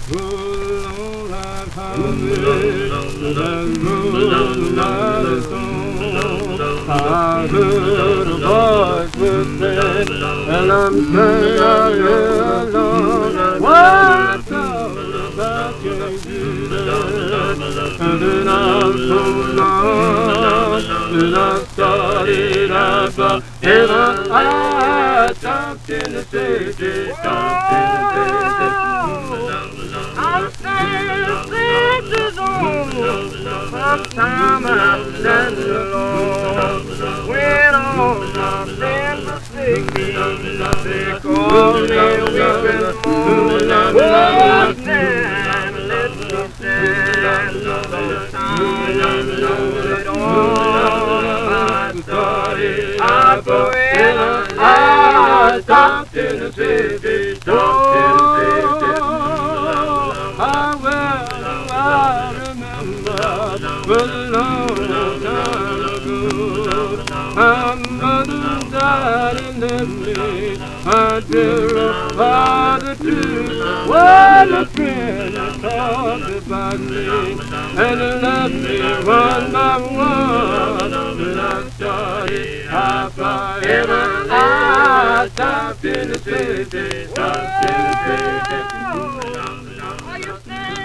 Roll like highway, that road light is on. I heard a voice within, and I'm standing out here alone. What's up if I can't do that? And then I'm so lost, then I started out by heaven. I stopped in the city, stopped in the city. I stand six on first time I stand alone. When all my friends are sick, they call me weeping moon. Oh, stand, let me stand. Sometimes I know it all. I started out for heaven. I stopped in the city, stopped in the city. I remember was a long time ago. My mother died and left me my dear father too. What a friend that talked about me and left me one by one. When I started out for heaven, I stopped in the city, stopped in the city.